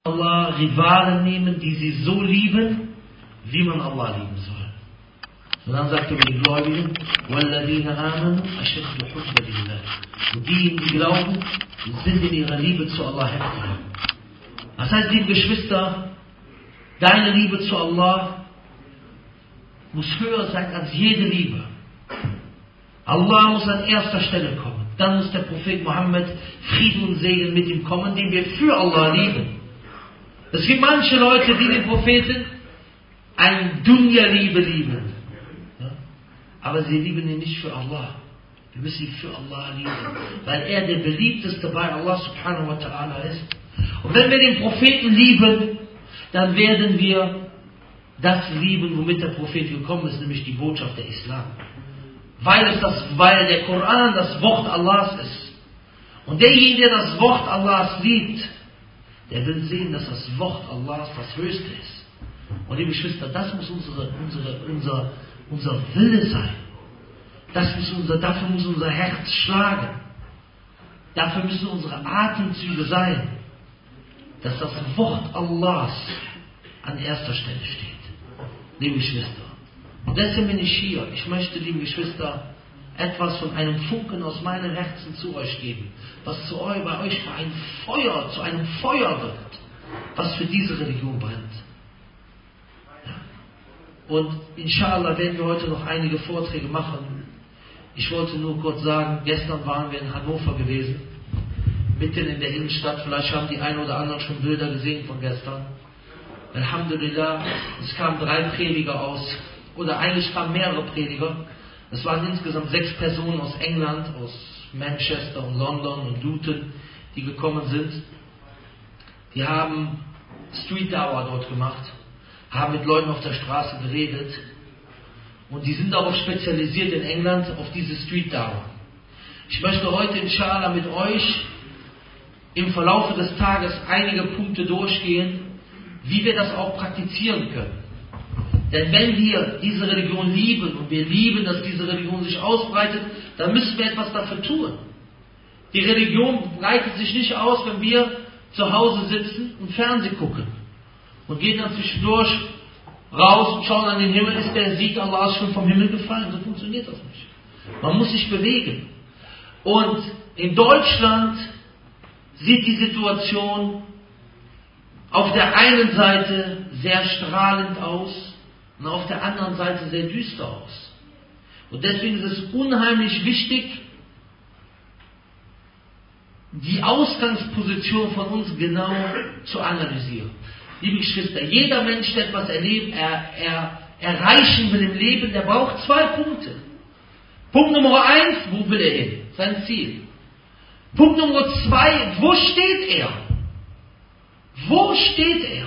Allah Rivalen nehmen, die sie so lieben, wie man Allah lieben soll. Und dann sagt er über die Gläubigen, وَالَّذِينَ آمَنُوا أَشَدُّ حُبًّا لِلَّهِ. Und diejenigen, die glauben, sind in ihrer Liebe zu Allah heftiger. Das heißt, liebe Geschwister, deine Liebe zu Allah muss höher sein als jede Liebe. Allah muss an erster Stelle kommen. Dann muss der Prophet Mohammed, Frieden und Segen mit ihm kommen, den wir für Allah lieben. Es gibt manche Leute, die den Propheten eine Dunya-Liebe lieben. Ja? Aber sie lieben ihn nicht für Allah. Wir müssen ihn für Allah lieben, weil er der beliebteste bei Allah subhanahu wa ta'ala ist. Und wenn wir den Propheten lieben, dann werden wir das lieben, womit der Prophet gekommen ist, nämlich die Botschaft der Islam. Weil der Koran das Wort Allahs ist. Und derjenige, der das Wort Allahs liebt, der will sehen, dass das Wort Allahs das Höchste ist. Und liebe Geschwister, das muss unser Wille sein. Dafür muss unser Herz schlagen. Dafür müssen unsere Atemzüge sein, dass das Wort Allahs an erster Stelle steht. Liebe Geschwister, und deswegen bin ich hier. Ich möchte, liebe Geschwister, etwas von einem Funken aus meinem Herzen zu euch geben, was bei euch zu einem Feuer wird, was für diese Religion brennt. Ja. Und inshallah werden wir heute noch einige Vorträge machen. Ich wollte nur kurz sagen, gestern waren wir in Hannover gewesen, mitten in der Innenstadt. Vielleicht haben die einen oder anderen schon Bilder gesehen von gestern. Alhamdulillah, es kamen 3 Prediger aus, oder eigentlich kamen mehrere Prediger. Es waren insgesamt 6 Personen aus England, aus Manchester und London und Luton, die gekommen sind. Die haben Street Dawah dort gemacht, haben mit Leuten auf der Straße geredet. Und die sind darauf spezialisiert in England, auf diese Street Dawah. Ich möchte heute inshallah mit euch im Verlauf des Tages einige Punkte durchgehen, wie wir das auch praktizieren können. Denn wenn wir diese Religion lieben und wir lieben, dass diese Religion sich ausbreitet, dann müssen wir etwas dafür tun. Die Religion breitet sich nicht aus, wenn wir zu Hause sitzen und Fernsehen gucken und gehen dann zwischendurch raus und schauen an den Himmel, ist der Sieg Allahs schon vom Himmel gefallen. So funktioniert das nicht. Man muss sich bewegen. Und in Deutschland sieht die Situation auf der einen Seite sehr strahlend aus, und auf der anderen Seite sehr düster aus. Und deswegen ist es unheimlich wichtig, die Ausgangsposition von uns genau zu analysieren. Liebe Geschwister, jeder Mensch, der etwas erreichen will im Leben, der braucht 2 Punkte. Punkt Nummer 1, wo will er hin? Sein Ziel. Punkt Nummer 2, wo steht er? Wo steht er?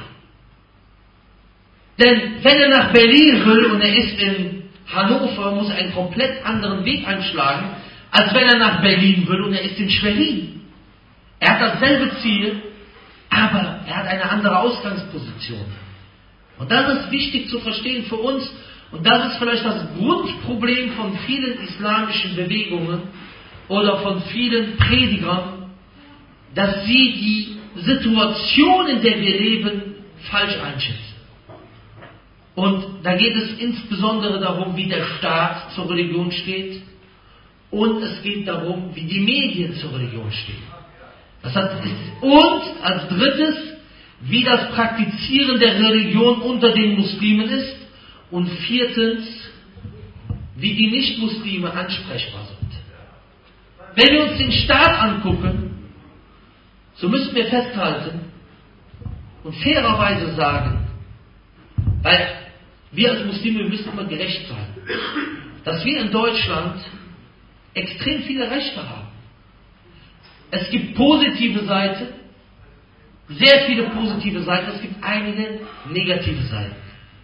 Denn wenn er nach Berlin will und er ist in Hannover, muss er einen komplett anderen Weg einschlagen, als wenn er nach Berlin will und er ist in Schwerin. Er hat dasselbe Ziel, aber er hat eine andere Ausgangsposition. Und das ist wichtig zu verstehen für uns. Und das ist vielleicht das Grundproblem von vielen islamischen Bewegungen oder von vielen Predigern, dass sie die Situation, in der wir leben, falsch einschätzen. Und da geht es insbesondere darum, wie der Staat zur Religion steht. Und es geht darum, wie die Medien zur Religion stehen. Und als drittes, wie das Praktizieren der Religion unter den Muslimen ist. Und viertens, wie die Nicht-Muslime ansprechbar sind. Wenn wir uns den Staat angucken, so müssen wir festhalten und fairerweise sagen, weil wir als Muslime müssen immer gerecht sein, dass wir in Deutschland extrem viele Rechte haben. Es gibt positive Seiten, sehr viele positive Seiten, es gibt einige negative Seiten.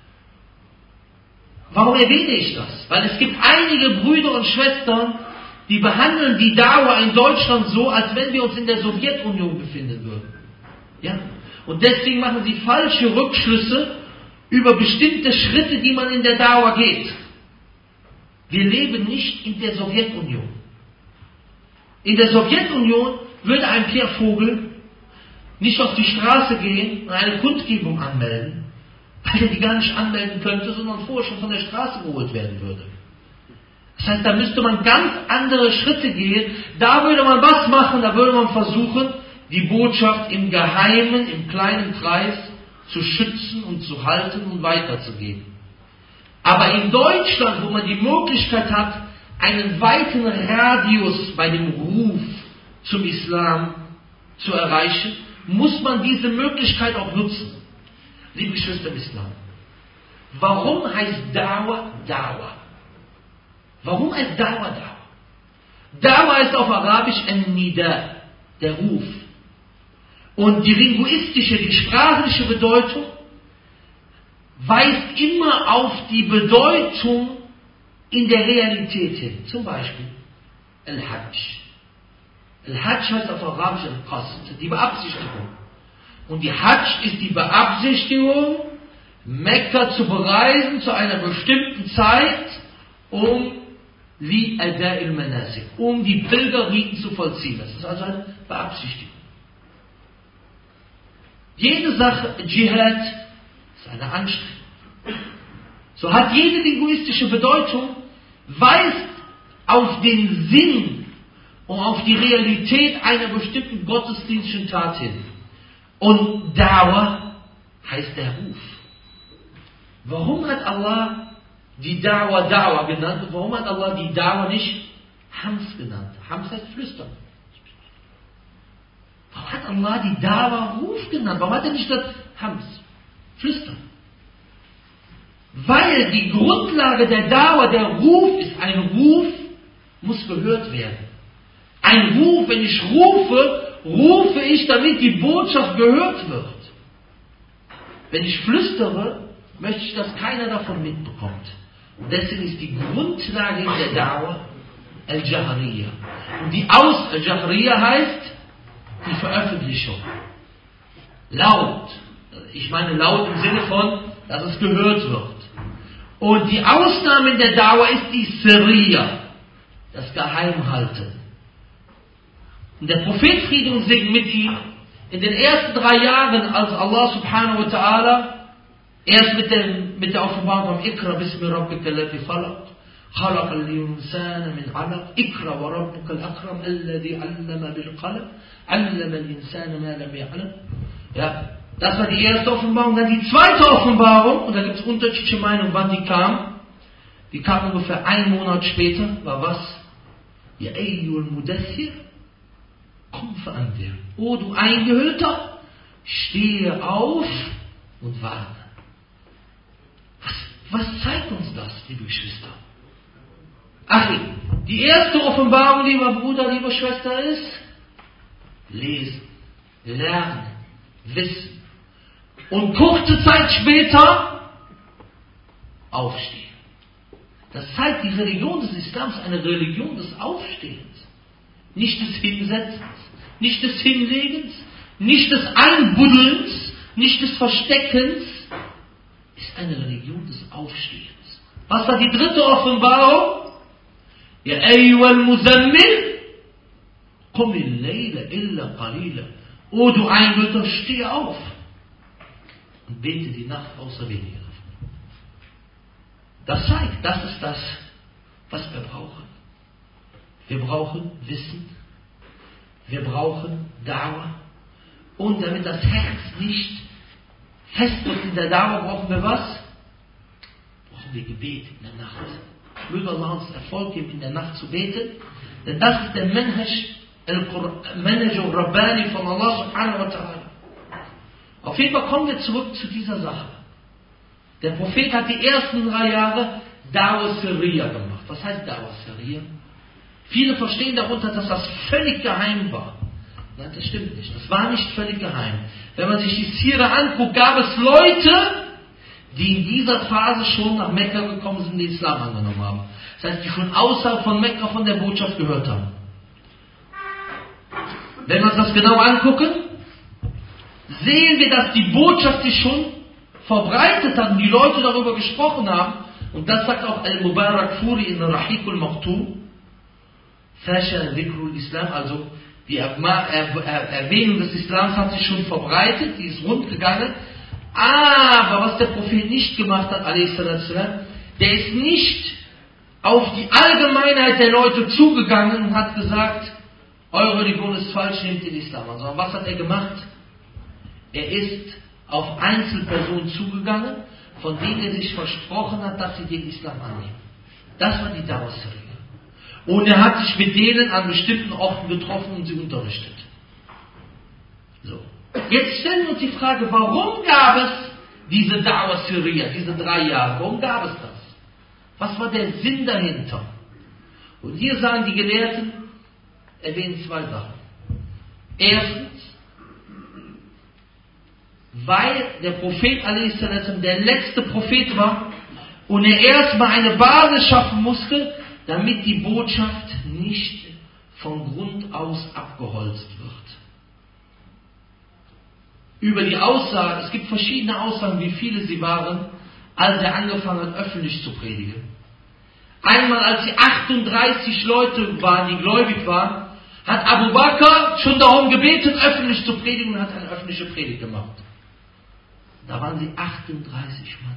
Warum erwähne ich das? Weil es gibt einige Brüder und Schwestern, die behandeln die Dauer in Deutschland so, als wenn wir uns in der Sowjetunion befinden würden. Ja? Und deswegen machen sie falsche Rückschlüsse über bestimmte Schritte, die man in der Dauer geht. Wir leben nicht in der Sowjetunion. In der Sowjetunion würde ein Pierre Vogel nicht auf die Straße gehen und eine Kundgebung anmelden, weil er die gar nicht anmelden könnte, sondern vorher schon von der Straße geholt werden würde. Das heißt, da müsste man ganz andere Schritte gehen. Da würde man was machen, da würde man versuchen, die Botschaft im Geheimen, im kleinen Kreis zu schützen und zu halten und weiterzugeben. Aber in Deutschland, wo man die Möglichkeit hat, einen weiten Radius bei dem Ruf zum Islam zu erreichen, muss man diese Möglichkeit auch nutzen. Liebe Geschwister im Islam, warum heißt Da'wah Da'wah? Warum heißt Da'wah Da'wah? Da'wah ist auf Arabisch Nida, der Ruf. Und die linguistische, die sprachliche Bedeutung weist immer auf die Bedeutung in der Realität hin. Zum Beispiel Al-Hajj. Al-Hajj heißt auf Arabisch Al-Qasd, die Beabsichtigung. Und die Hajj ist die Beabsichtigung, Mekka zu bereisen zu einer bestimmten Zeit, um um die Pilgerriten zu vollziehen. Das ist also eine Beabsichtigung. Jede Sache, Dschihad, ist eine Anstrengung. So hat jede linguistische Bedeutung, weist auf den Sinn und auf die Realität einer bestimmten gottesdienstlichen Tat hin. Und Da'wah heißt der Ruf. Warum hat Allah die Da'wah Da'wah genannt und warum hat Allah die Da'wah nicht Hams genannt? Hams heißt flüstern. Warum hat Allah die Da'wah Ruf genannt? Warum hat er nicht gesagt Hams? Flüstern. Weil die Grundlage der Da'wah, der Ruf ist, ein Ruf muss gehört werden. Ein Ruf, wenn ich rufe ich, damit die Botschaft gehört wird. Wenn ich flüstere, möchte ich, dass keiner davon mitbekommt. Und deswegen ist die Grundlage der Da'wah Al-Jahriyya. Und die Al-Jahriyya heißt die Veröffentlichung. Laut. Ich meine laut im Sinne von, dass es gehört wird. Und die Ausnahme in der Da'wah ist die Sirriya, das Geheimhalten. Und der Prophet, Friede und Segen mit ihm, in den ersten 3 Jahren, als Allah subhanahu wa ta'ala erst mit der Offenbarung am Ikra bismi rabbika alladhi khalaq, خلق الإنسان من علق اقرأ وربك الأكرم الذي علم بالقلم علم الإنسان ما لم يعلم. Ja, das war die erste Offenbarung. Dann die zweite Offenbarung, und da gibt es unterschiedliche Meinungen, wann die kam. Die kam ungefähr 1 Monat später, war was? Ya ayyuhal mudaththir, komm verandir. O du Eingehüllter, stehe auf und warne. Was zeigt uns das, liebe Geschwister? Achi, die erste Offenbarung, lieber Bruder, liebe Schwester, ist lesen, lernen, wissen. Und kurze Zeit später aufstehen. Das zeigt, die Religion des Islams ist eine Religion des Aufstehens. Nicht des Hinsetzens, nicht des Hinlegens, nicht des Einbuddelns, nicht des Versteckens. Ist eine Religion des Aufstehens. Was war die dritte Offenbarung? Ya ayyuhal muzammil, qum al-layla illa qalila. O du Eingehüllter, steh auf und bete die Nacht außer weniger. Das zeigt, das ist das, was wir brauchen. Wir brauchen Wissen, wir brauchen Da'wah. Und damit das Herz nicht fest wird in der Da'wah, brauchen wir was? Brauchen wir Gebet in der Nacht. Möge Allah uns Erfolg geben, in der Nacht zu beten, denn das ist der Manhaj al-Rabbani von Allah subhanahu wa ta'ala. Auf jeden Fall kommen wir zurück zu dieser Sache. Der Prophet hat die ersten 3 Jahre Da'wah Sirriya gemacht. Was heißt Da'wah Sirriya? Viele verstehen darunter, dass das völlig geheim war. Nein, das stimmt nicht. Das war nicht völlig geheim. Wenn man sich die Sira anguckt, gab es Leute, die in dieser Phase schon nach Mekka gekommen sind und den Islam angenommen haben. Das heißt, die schon außerhalb von Mekka von der Botschaft gehört haben. Wenn wir uns das genau angucken, sehen wir, dass die Botschaft sich schon verbreitet hat und die Leute darüber gesprochen haben. Und das sagt auch Al-Mubarak Furi in Rahiq al-Maktum. Fasha dhikrul Islam, also Die Erwähnung des Islams hat sich schon verbreitet, die ist rund gegangen. Aber was der Prophet nicht gemacht hat, der ist nicht auf die Allgemeinheit der Leute zugegangen und hat gesagt, eure Religion ist falsch, nehmt den Islam an. Sondern was hat er gemacht? Er ist auf Einzelpersonen zugegangen, von denen er sich versprochen hat, dass sie den Islam annehmen. Das war die Dawah-Serie. Und er hat sich mit denen an bestimmten Orten getroffen und sie unterrichtet. So. Jetzt stellen wir uns die Frage, warum gab es diese Dawah-Serie, diese 3 Jahre? Warum gab es das? Was war der Sinn dahinter? Und hier sagen die Gelehrten, erwähnen 2 Sachen. Erstens, weil der Prophet a.s. der letzte Prophet war und er erstmal eine Basis schaffen musste, damit die Botschaft nicht von Grund aus abgeholzt wird. Über die Aussagen, es gibt verschiedene Aussagen, wie viele sie waren, als er angefangen hat, öffentlich zu predigen. Einmal, als sie 38 Leute waren, die gläubig waren, hat Abu Bakr schon darum gebetet, öffentlich zu predigen und hat eine öffentliche Predigt gemacht. Da waren sie 38 Mann.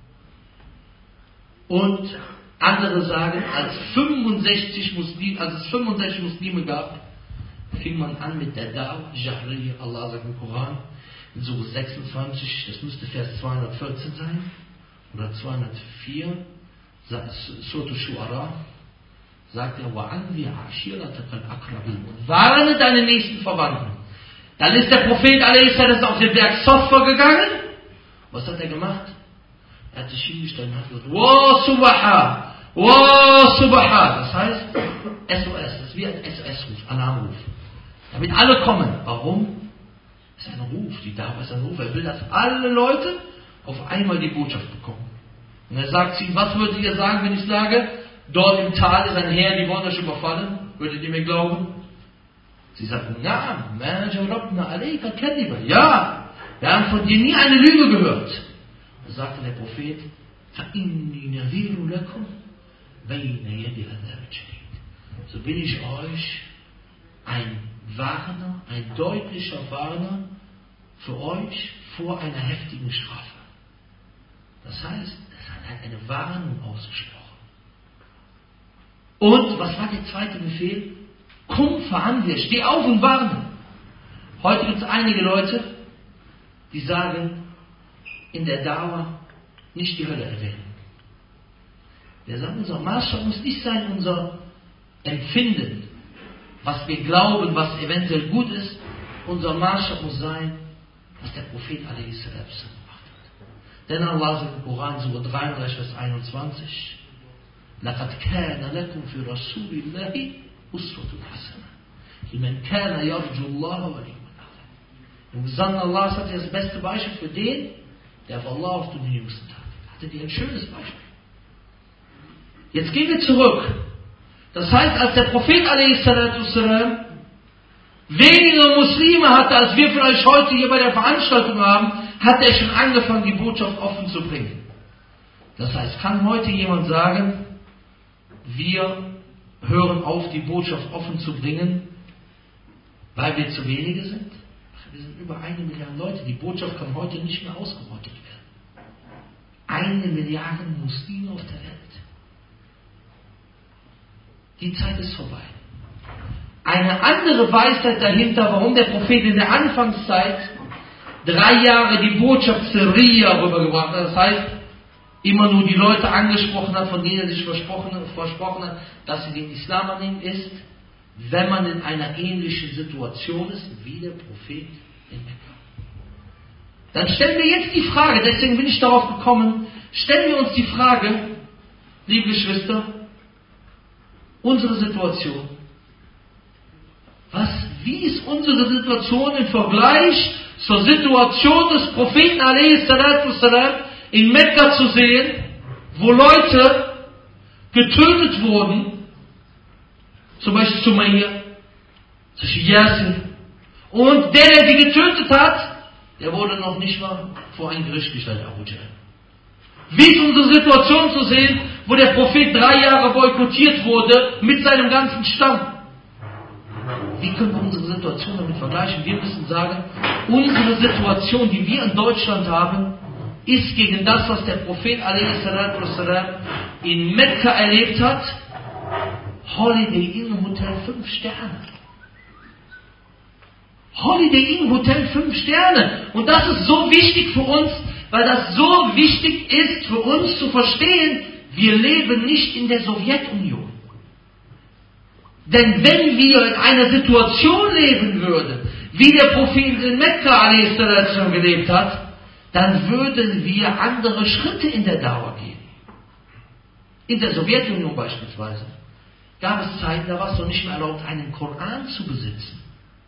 Und andere sagen, als es 65 Muslime gab, fing man an mit der Da'wah, Jahriya, Allah sagt im Koran, in Surah 26, das müsste Vers 214 sein, oder 204, Surah Shu'ara, sagt er, وَعَنْذِرْ عَشِيرَتَكَ الْأَقْرَبِينَ und warne deine nächsten Verwandten. Dann ist der Prophet a.s. auf den Berg Safa gegangen. Was hat er gemacht? Er hat sich hingestellt und hat gesagt, Wa Subaha, Wa Subaha. Das heißt, SOS, das ist wie ein SOS-Ruf, Alarmruf. Damit alle kommen. Warum? Das ist ein Ruf, die Dawah ist ein Ruf. Er will, dass alle Leute auf einmal die Botschaft bekommen. Und er sagt sie, was würdet ihr sagen, wenn ich sage, dort im Tal ist ein Heer, die wollen euch überfallen? Würdet ihr mir glauben? Sie sagten, ja, wir haben von dir nie eine Lüge gehört. Da sagte der Prophet, so bin ich euch ein Warner, ein deutlicher Warner für euch vor einer heftigen Strafe. Das heißt, er hat eine Warnung ausgesprochen. Und was war der zweite Befehl? Komm, veranwir, steh auf und warne. Heute gibt es einige Leute, die sagen, in der Dawah nicht die Hölle erwähnen. Wir sagen, unser Maßstab muss nicht sein, unser Empfinden, was wir glauben, was eventuell gut ist. Unser Maßstab muss sein, was der Prophet a.s. gemacht hat. Denn Allah sagt im Koran, Surah 33, Vers 21, لَقَدْ كَانَ لَكُمْ فِي رَسُولِ اللَّهِ أُسْوَةٌ حَسَنَةٌ لِمَنْ كَانَ يَرْجُو اللَّهَ وَالْيَوْمَ الْآخِرَ. Im Gesandten Allah hat er das beste Beispiel für den, der auf Allah auf den jüngsten Tag hatte dir ein schönes Beispiel. Jetzt gehen wir zurück. Das heißt, als der Prophet a.s. weniger Muslime hatte, als wir vielleicht heute hier bei der Veranstaltung haben, hat er schon angefangen, die Botschaft offen zu bringen. Das heißt, kann heute jemand sagen, wir hören auf, die Botschaft offen zu bringen, weil wir zu wenige sind? Wir sind über 1 Milliarde Leute. Die Botschaft kann heute nicht mehr ausgerottet werden. 1 Milliarde Muslime auf der Welt. Die Zeit ist vorbei. Eine andere Weisheit dahinter, warum der Prophet in der Anfangszeit 3 Jahre die Botschaft Sirriya rübergebracht hat. Das heißt, immer nur die Leute angesprochen hat, von denen er sich versprochen hat, dass sie den Islam annehmen, ist, wenn man in einer ähnlichen Situation ist, wie der Prophet in Mekka. Dann stellen wir jetzt die Frage, deswegen bin ich darauf gekommen, stellen wir uns die Frage, liebe Geschwister, unsere Situation. Wie ist unsere Situation im Vergleich zur Situation des Propheten a.s. in Mekka zu sehen, wo Leute getötet wurden, zum Beispiel Sumayya, zum Beispiel Yasir, und der sie getötet hat, der wurde noch nicht mal vor ein Gericht gestellt, Abu Jahl. Wie ist unsere Situation zu sehen, wo der Prophet 3 Jahre boykottiert wurde mit seinem ganzen Stamm? Wie können wir unsere Situation damit vergleichen? Wir müssen sagen, unsere Situation, die wir in Deutschland haben, ist gegen das, was der Prophet a.s. in Mekka erlebt hat, Holiday Inn Hotel 5 Sterne. Holiday Inn Hotel 5 Sterne. Und das ist so wichtig für uns, weil das so wichtig ist für uns zu verstehen, wir leben nicht in der Sowjetunion. Denn wenn wir in einer Situation leben würden, wie der Prophet in Mekka a.s. gelebt hat, dann würden wir andere Schritte in der Dauer gehen. In der Sowjetunion beispielsweise gab es Zeiten, da war es noch nicht mehr erlaubt, einen Koran zu besitzen.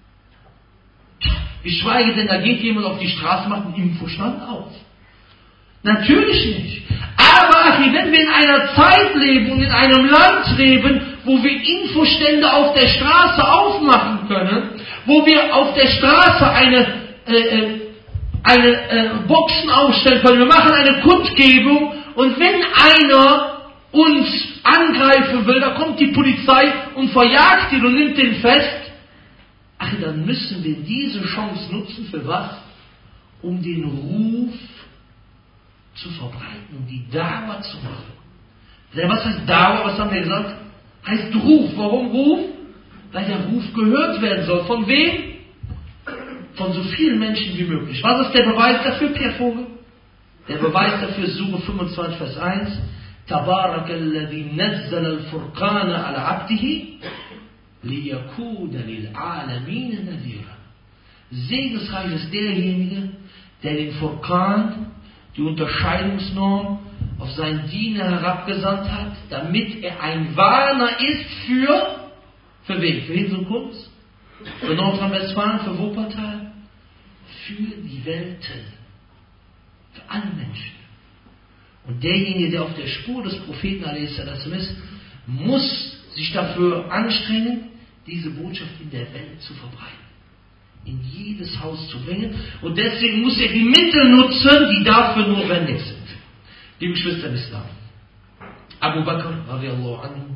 Geschweige denn, da geht jemand auf die Straße, macht einen Infostand auf. Natürlich nicht. Aber wenn wir in einer Zeit leben und in einem Land leben, wo wir Infostände auf der Straße aufmachen können, wo wir auf der Straße eine Boxen aufstellen können, wir machen eine Kundgebung und wenn einer uns angreifen will, da kommt die Polizei und verjagt ihn und nimmt den fest, dann müssen wir diese Chance nutzen, für was? Um den Ruf zu verbreiten, um die Dawa zu machen. Was heißt Dawa? Was haben wir gesagt? Heißt Ruf. Warum Ruf? Weil der Ruf gehört werden soll. Von wem? Von so vielen Menschen wie möglich. Was ist der Beweis dafür, Pierre Vogel? Der Beweis dafür ist Sure 25, Vers 1. Tabarak alladhi nazzal al-Furqana ala abdihi liyakuna lil alamin nadhira. Segensreich ist derjenige, der den Furqan, die Unterscheidungsnorm, auf seinen Diener herabgesandt hat, damit er ein Warner ist für wen? Für Hinz und Kunz? Für Nordrhein-Westfalen? Für Wuppertal? Für die Welten. Für alle Menschen. Und derjenige, der auf der Spur des Propheten a.s. ist, muss sich dafür anstrengen, diese Botschaft in der Welt zu verbreiten. In jedes Haus zu bringen. Und deswegen muss er die Mittel nutzen, die dafür notwendig sind. Liebe Geschwister im Islam. Abu Bakr, radiallahu anhu,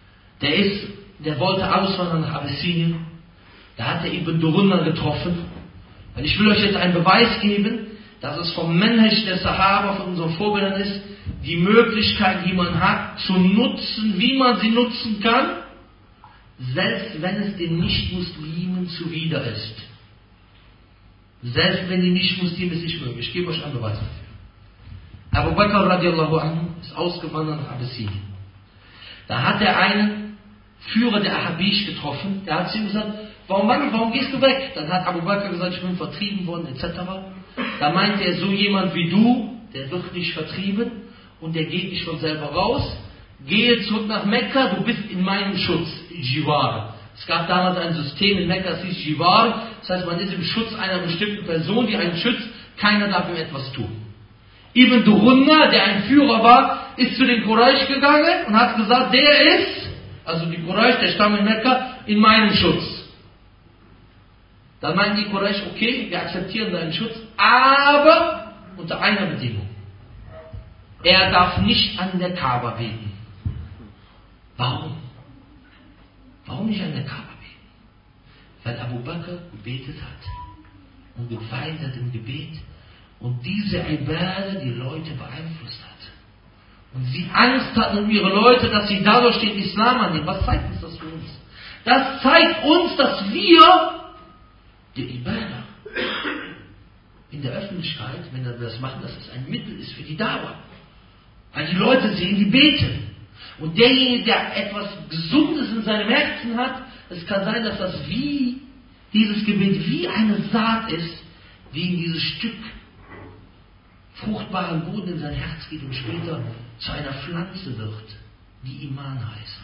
der wollte auswandern nach Abessinien. Da hat er Ibn Durunna getroffen. Und ich will euch jetzt einen Beweis geben, dass es vom Manhaj der Sahaba, von unseren Vorbildern ist, die Möglichkeit, die man hat, zu nutzen, wie man sie nutzen kann, selbst wenn es den Nicht-Muslimen zuwider ist. Selbst wenn die Nicht-Muslime es nicht mögen. Ich gebe euch einen Beweis dafür. Abu Bakr radiallahu anhu ist ausgewandert nach Abessinien. Da hat er einen Führer der Ahabisch getroffen, der hat zu ihm gesagt, warum gehst du weg? Dann hat Abu Bakr gesagt, ich bin vertrieben worden, etc. Da meinte er, so jemand wie du, der wird nicht vertrieben und der geht nicht von selber raus, gehe zurück nach Mekka, du bist in meinem Schutz, Jiwar. Es gab damals ein System in Mekka, das hieß Jiwar, das heißt, man ist im Schutz einer bestimmten Person, die einen schützt, keiner darf ihm etwas tun. Ibn Durunna, der ein Führer war, ist zu den Quraysh gegangen und hat gesagt, der ist, also die Quraysh, der Stamm in Mekka, in meinem Schutz. Dann meinen die Quraysh, okay, wir akzeptieren deinen Schutz, aber unter einer Bedingung. Er darf nicht an der Kaaba beten. Warum? Warum nicht an der Kaaba beten? Weil Abu Bakr gebetet hat und geweint hat im Gebet und diese Ibadah die Leute beeinflusst hat. Und sie Angst hatten um ihre Leute, dass sie dadurch den Islam annehmen. Was zeigt uns das für uns? Das zeigt uns, dass wir die Ibadah in der Öffentlichkeit, wenn wir das machen, dass es ein Mittel ist für die Dauer. Weil die Leute sehen, die beten. Und derjenige, der etwas Gesundes in seinem Herzen hat, es kann sein, dass das wie dieses Gebet wie eine Saat ist, die in dieses Stück fruchtbaren Boden in sein Herz geht und später zu einer Pflanze wird, die Iman heißt.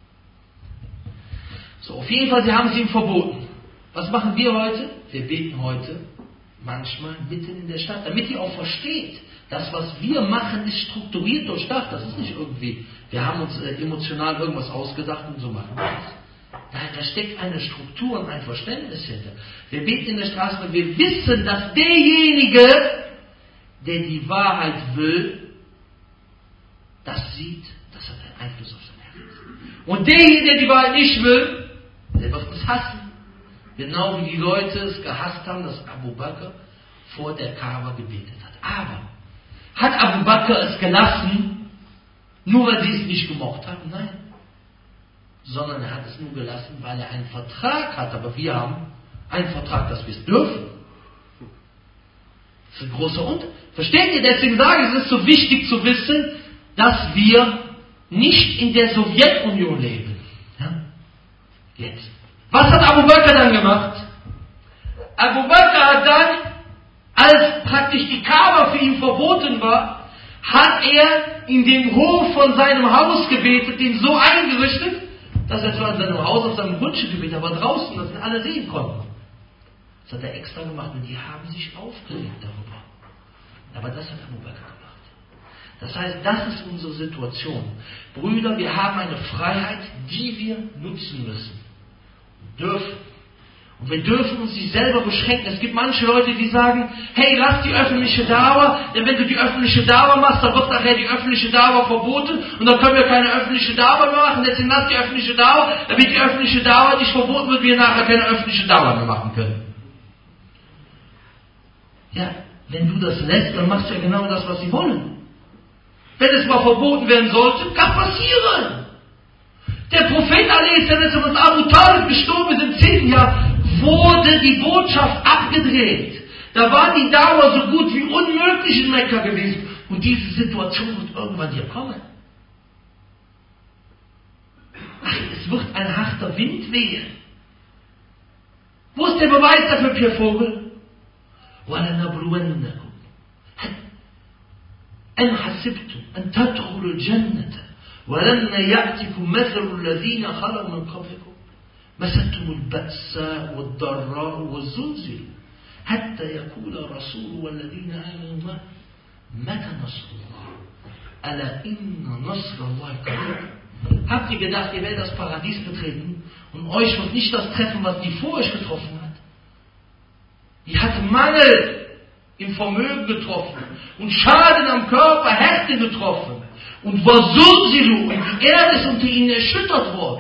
So, auf jeden Fall, sie haben es ihm verboten. Was machen wir heute? Wir beten heute manchmal mitten in der Stadt, damit ihr auch versteht, das, was wir machen, ist strukturiert durchdacht. Das ist nicht irgendwie, wir haben uns emotional irgendwas ausgedacht und so machen wir das. Da steckt eine Struktur und ein Verständnis hinter. Wir beten in der Straße, weil wir wissen, dass derjenige, der die Wahrheit will, das sieht, das hat einen Einfluss auf sein Herz. Und derjenige, der die Wahrheit nicht will, der wird es hassen. Genau wie die Leute es gehasst haben, dass Abu Bakr vor der Kaaba gebetet hat. Aber hat Abu Bakr es gelassen, nur weil sie es nicht gemocht haben? Nein. Sondern er hat es nur gelassen, weil er einen Vertrag hat. Aber wir haben einen Vertrag, dass wir es dürfen. Das ist ein großer Unterschied. Versteht ihr? Deswegen sage ich, es ist so wichtig zu wissen, dass wir nicht in der Sowjetunion leben. Ja? Jetzt. Was hat Abu Bakr dann gemacht? Abu Bakr hat dann, als praktisch die Kaaba für ihn verboten war, hat er in dem Hof von seinem Haus gebetet, den so eingerichtet, dass er zwar in seinem Haus auf seinem Grundstück gebetet hat, aber draußen, dass ihn alle sehen konnten. Das hat er extra gemacht und die haben sich aufgeregt darüber. Aber das hat Abu Bakr gemacht. Das heißt, das ist unsere Situation. Brüder, wir haben eine Freiheit, die wir nutzen müssen. Dürfen. Und wir dürfen uns nicht selber beschränken. Es gibt manche Leute, die sagen, hey, lass die öffentliche Dauer, denn wenn du die öffentliche Dauer machst, dann wird nachher die öffentliche Dauer verboten und dann können wir keine öffentliche Dauer mehr machen, deswegen lass die öffentliche Dauer, damit die öffentliche Dauer nicht verboten wird, wir nachher keine öffentliche Dauer mehr machen können. Ja, wenn du das lässt, dann machst du ja genau das, was sie wollen. Wenn es mal verboten werden sollte, kann passieren. Der Prophet a.s., als Abu Talib gestorben ist im 10. Jahr, wurde die Botschaft abgedreht. Da war die Dauer so gut wie unmöglich in Mekka gewesen. Und diese Situation wird irgendwann hier kommen. Es wird ein harter Wind wehen. Wo ist der Beweis dafür, Pierre Vogel? وَلَنَبْلُوَنَّكُمْ أَنْ حَسِبْتُمْ أَنْ تَدْخُلُوا الْجَنَّةَ وَلَمَّا يَأْتِكُمْ مَثَلُ الَّذِينَ خَلَوْا مِنْ قَبْلِكُمْ مَسَتْهُمُ الْبَأْسَاءُ وَالضَّرَّاءُ وَالزُّلْزِلُوا حَتَّى يَقُولَ الرَّسُولُ وَالَّذِينَ آمَنُوا مَعَهُ مَتَى نَصْرُ اللَّهِ أَلَا إِنَّ نَصْرَ اللَّهِ قَرِيبٌ. Habt ihr gedacht, ihr werdet das Paradies betreten und euch wird nicht das treffen, was die vor euch getroffen hat? Die hat Mangel im Vermögen getroffen und Schaden am Körper, Härte getroffen. Und Wasunsilu, und die Erde ist unter ihnen erschüttert worden.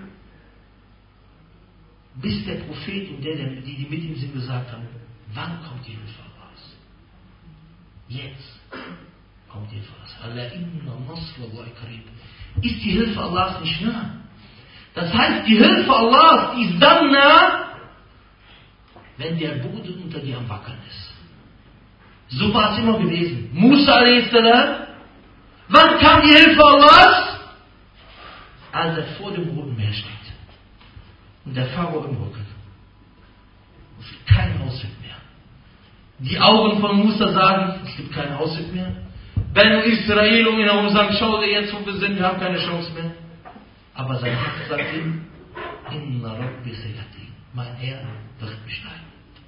Bis der Prophet und die mit ihm sind, gesagt haben, wann kommt die Hilfe Allahs? Jetzt kommt die Hilfe Allahs. Allah inna nasrullahi qarib. Ist die Hilfe Allahs nicht nah? Das heißt, die Hilfe Allahs ist dann nah, wenn der Boden unter dir am Wackeln ist. So war es immer gewesen. Musa a.s., wann kam die Hilfe Allahs? Als er vor dem Roten Meer steht. Und der Pharao im Rücken. Es gibt keinen Ausweg mehr. Die Augen von Musa sagen, es gibt keinen Ausweg mehr. Banu Israel um ihn herum sagen, schau dir jetzt, wo wir sind, wir haben keine Chance mehr. Aber sein Herz sagt ihm, Inna Rabbi sayati, mein Herr wird mich leiden.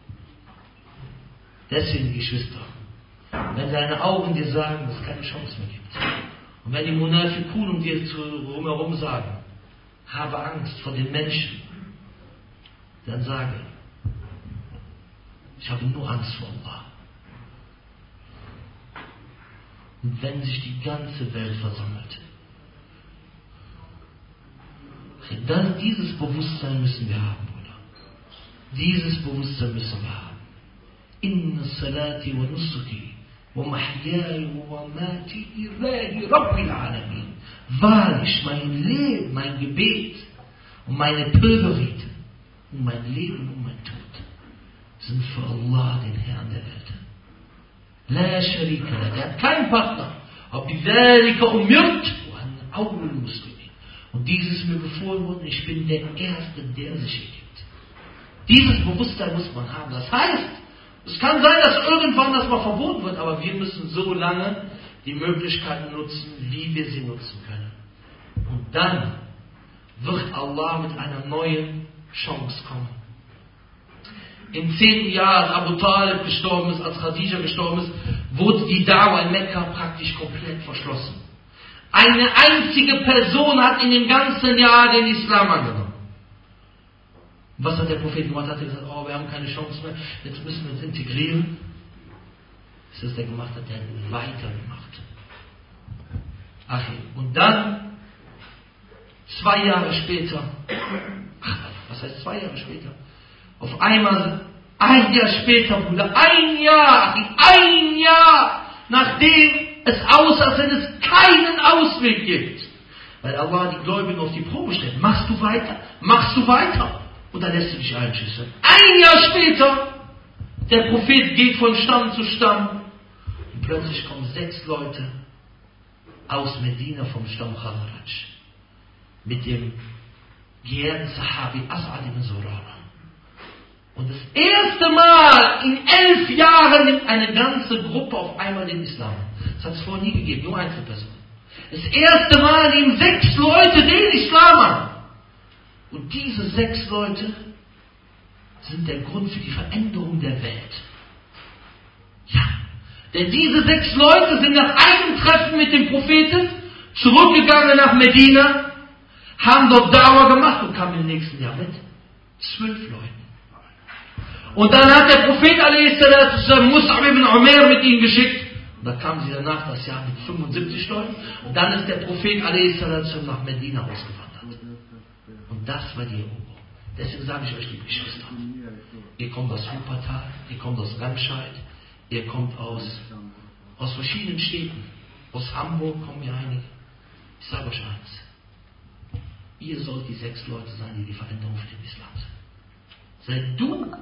Deswegen, Geschwister, wenn deine Augen dir sagen, dass es keine Chance mehr gibt, und wenn die Munafikun um dir drumherum sagen, habe Angst vor den Menschen, dann sage, ich habe nur Angst vor Allah. Und wenn sich die ganze Welt versammelt, dann dieses Bewusstsein müssen wir haben, Bruder. Dieses Bewusstsein müssen wir haben. Inna salati wa nusuki wa mahyaya wa mamati lillahi rabbil alamin. Wahrlich, mein Leben, mein Gebet und meine Pilgerriten und mein Leben und mein Tod sind für Allah, den Herrn der Welt. La sharika la, der hat keinen Partner. Bidhalika umirt wa an awwal muslimin. Und dieses ist mir befohlen worden, ich bin der Erste, der sich ergibt. Dieses Bewusstsein muss man haben. Das heißt, es kann sein, dass irgendwann das mal verboten wird, aber wir müssen so lange die Möglichkeiten nutzen, wie wir sie nutzen können. Und dann wird Allah mit einer neuen Chance kommen. Im 10. Jahr, als Abu Talib gestorben ist, als Khadija gestorben ist, wurde die Dawa in Mekka praktisch komplett verschlossen. Eine einzige Person hat in dem ganzen Jahr den Islam angenommen. Was hat der Prophet gemacht? Hat er gesagt, oh, wir haben keine Chance mehr, jetzt müssen wir uns integrieren. Das ist, der gemacht hat, der hat weitergemacht. Ach, und dann, 2 Jahre später, was heißt 2 Jahre später? Auf einmal, ein Jahr später, Bruder, ein Jahr, nachdem es aussah, als wenn es keinen Ausweg gibt. Weil Allah die Gläubigen auf die Probe stellt. Machst du weiter. Und dann lässt du dich einschüchtern. Ein Jahr später, der Prophet geht von Stamm zu Stamm. Und plötzlich kommen 6 Leute aus Medina vom Stamm Khazraj. Mit dem geehrten Sahabi As'ad ibn Zurara. Und das erste Mal in 11 Jahren nimmt eine ganze Gruppe auf einmal den Islam. Das hat es vorher nie gegeben, nur Einzelpersonen. Das erste Mal nehmen 6 Leute den Islam an. Und diese 6 Leute sind der Grund für die Veränderung der Welt. Ja, denn diese 6 Leute sind nach einem Treffen mit dem Propheten zurückgegangen nach Medina, haben dort Dauer gemacht und kamen im nächsten Jahr mit 12 Leuten. Und dann hat der Prophet a.s. Mus'ab ibn Umair mit ihnen geschickt. Und da kamen sie danach das Jahr mit 75 Leuten. Und dann ist der Prophet a.s. nach Medina ausgewandert. Und das war die Eroberung. Deswegen sage ich euch, liebe Geschwister, ihr kommt aus Wuppertal, ihr kommt aus Remscheid, ihr kommt aus verschiedenen Städten. Aus Hamburg kommen hier einige. Ich sage euch eins. Ihr sollt die 6 Leute sein, die die Veränderung für den Islam sind.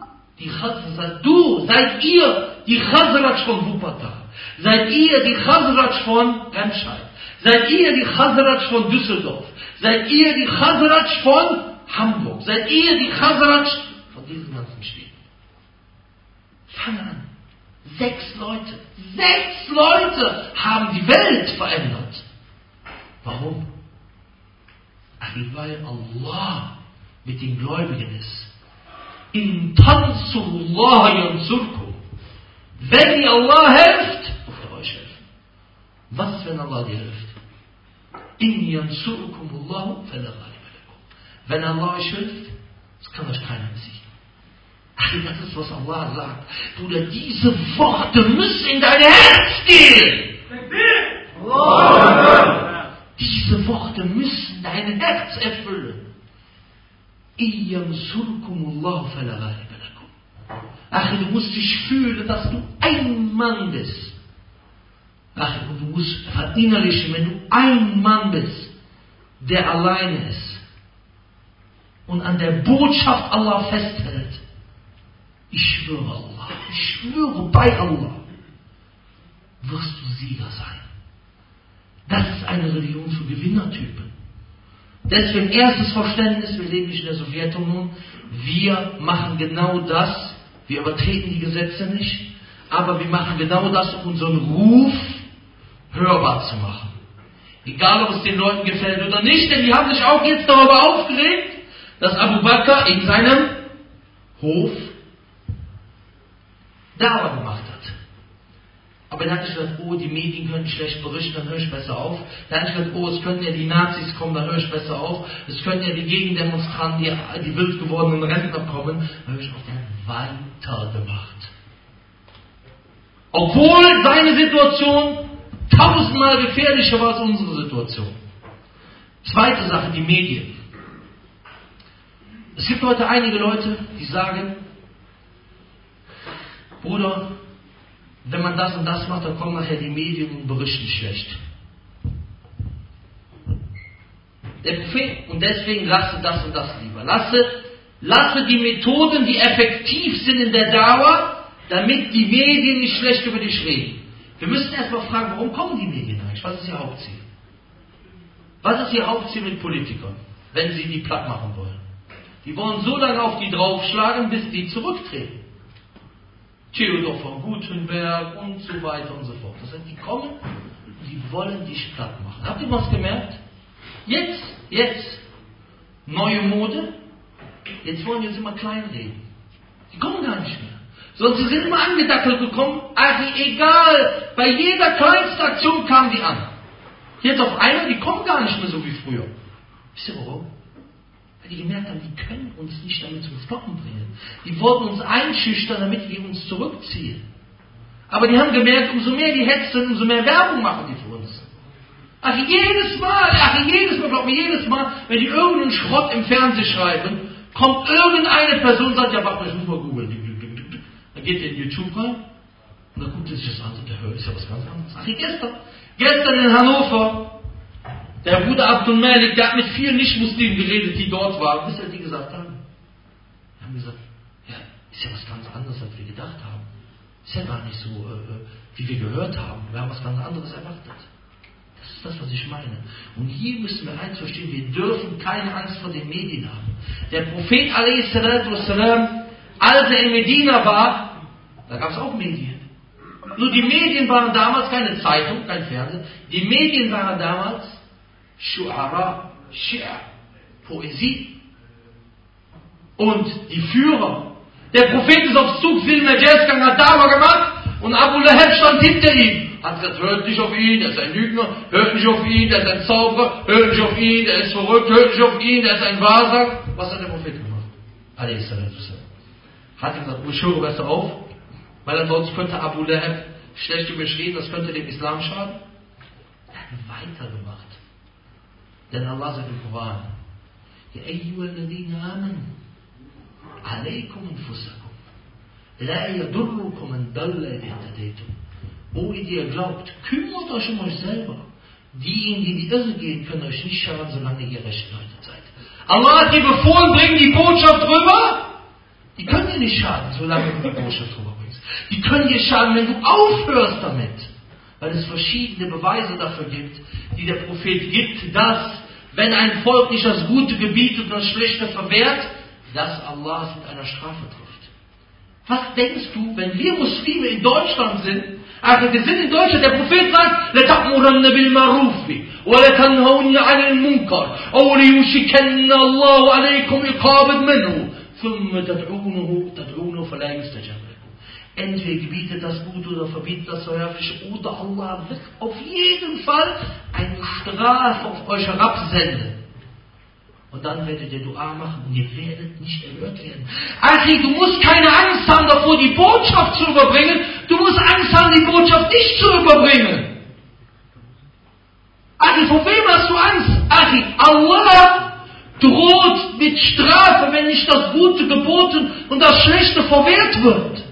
Seid ihr die Khazraj von Wuppertal? Seid ihr die Khazraj von Remscheid? Seid ihr die Khazraj von Düsseldorf? Seid ihr die Khazraj von Hamburg? Seid ihr die Khazraj von diesen ganzen Städten? Fange an. 6 Leute haben die Welt verändert. Warum? Weil Allah mit den Gläubigen ist. In tansurullah yansurkum. Wenn ihr Allah helft, wird er euch helfen. Was, wenn Allah dir hilft? In yansurkumullahu fala ghaliba lakum. Wenn Allah euch hilft, das kann euch keiner besiegen. Ach, das ist, was Allah sagt. Bruder, diese Worte müssen in dein Herz gehen. Diese Worte müssen dein Herz erfüllen. Ach, du musst dich fühlen, dass du ein Mann bist. Ach, du musst verinnerlichen, wenn du ein Mann bist, der alleine ist und an der Botschaft Allah festhält. Ich schwöre Allah, ich schwöre bei Allah, wirst du Sieger sein. Das ist eine Religion für Gewinnertypen. Deswegen erstes Verständnis, wir leben nicht in der Sowjetunion, wir machen genau das, wir übertreten die Gesetze nicht, aber wir machen genau das, um unseren Ruf hörbar zu machen. Egal, ob es den Leuten gefällt oder nicht, denn die haben sich auch jetzt darüber aufgeregt, dass Abu Bakr in seinem Hof Dauer gemacht hat. Aber dann hat nicht gesagt, oh, die Medien können schlecht berichten, dann höre ich besser auf. Dann hat nicht gesagt, oh, es können ja die Nazis kommen, dann höre ich besser auf. Es können ja die Gegendemonstranten, die wild gewordenen Rentner kommen, dann höre ich auf, dann weitergemacht. Obwohl seine Situation 1000-mal gefährlicher war als unsere Situation. Zweite Sache, die Medien. Es gibt heute einige Leute, die sagen, Bruder, wenn man das und das macht, dann kommen nachher die Medien und berichten schlecht. Der Prophet, und deswegen lasse das und das lieber. Lasse die Methoden, die effektiv sind in der Dauer, damit die Medien nicht schlecht über dich reden. Wir müssen erstmal fragen, warum kommen die Medien eigentlich? Was ist ihr Hauptziel? Was ist ihr Hauptziel mit Politikern, wenn sie die platt machen wollen? Die wollen so lange auf die draufschlagen, bis die zurücktreten. Theodor von Gutenberg und so weiter und so fort. Das heißt, die kommen und die wollen dich platt machen. Habt ihr was gemerkt? Jetzt, neue Mode, jetzt wollen wir uns immer klein reden. Die kommen gar nicht mehr. Sonst sie sind immer angedackelt gekommen, egal, bei jeder kleinsten Aktion kamen die an. Jetzt auf einmal, die kommen gar nicht mehr so wie früher. Wisst ihr warum? Weil die gemerkt haben, die können uns nicht damit zum Stoppen bringen. Die wollten uns einschüchtern, damit wir uns zurückziehen. Aber die haben gemerkt, umso mehr die hetzen, umso mehr Werbung machen die für uns. jedes Mal, wenn die irgendeinen Schrott im Fernsehen schreiben, kommt irgendeine Person und sagt, ja, warte, ich muss mal googeln. Dann geht er in YouTube rein und dann guckt er sich das an und der hört, ist ja was ganz anderes. Ach, gestern in Hannover, der Bruder Abdul Malik, der hat mit vielen Nicht-Muslimen geredet, die dort waren. Wisst ihr, was die gesagt haben? Die haben gesagt, ja, ist ja was ganz anderes, als wir gedacht haben. Ist ja gar nicht so, wie wir gehört haben. Wir haben was ganz anderes erwartet. Das ist das, was ich meine. Und hier müssen wir eins verstehen, wir dürfen keine Angst vor den Medien haben. Der Prophet a.s., als er in Medina war, da gab es auch Medien. Nur die Medien waren damals keine Zeitung, kein Fernsehen. Die Medien waren damals Shu'ara, Shi'r, Poesie. Und die Führer. Der Prophet ist aufs Zug, viel Majaz gegangen, hat Dawah gemacht und Abu Lahab stand hinter ihm. Hat gesagt, hört nicht auf ihn, er ist ein Lügner, hört nicht auf ihn, er ist ein Zauberer, hört nicht auf ihn, er ist verrückt, hört nicht auf ihn, er ist ein Wahrsager. Was hat der Prophet gemacht? Hat gesagt, ich höre besser auf, weil ansonsten könnte Abu Lahab schlecht über mich reden, das könnte dem Islam schaden. Er hat weitergemacht. Denn Allah sagt im Koran, Ya ayyuhalladhina amanu, alaykum anfusakum, la yadurrukum man dalla idha ihtadaytum. O ihr glaubt, kümmert euch um euch selber. Diejenigen, die in die Irre gehen, können euch nicht schaden, solange ihr recht geleitet seid. Allah hat dir befohlen, bring die Botschaft rüber. Die können dir nicht schaden, solange du die Botschaft rüberbringst. Die können dir schaden, wenn du aufhörst damit. Weil es verschiedene Beweise dafür gibt, die der Prophet gibt, dass, wenn ein Volk nicht das Gute gebietet und das Schlechte verwehrt, dass Allah es mit einer Strafe trifft. Was denkst du, wenn wir Muslime in Deutschland sind? Also wir sind in Deutschland, der Prophet sagt, لَتَأْمُرَنَّ بِالْمَعْرُوفِ وَلَتَنْهَوْنَ عَنِ الْمُنْكَرِ أَوْ لِيُوشِكَنَّ اللَّهُ عَلَيْكُمْ عِقَابًا مِنْهُ ثُمَّ تَدْعُونَهُ فَلَا يُسْتَجَابَ لَكُمْ. Entweder gebietet das Gute oder verbietet das Verwerfliche, oder Allah wird auf jeden Fall eine Strafe auf euch herabsenden. Und dann werdet ihr Dua machen und ihr werdet nicht erhört werden. Also du musst keine Angst haben davor, die Botschaft zu überbringen. Du musst Angst haben, die Botschaft nicht zu überbringen. Also vor wem hast du Angst? Also Allah droht mit Strafe, wenn nicht das Gute geboten und das Schlechte verwehrt wird.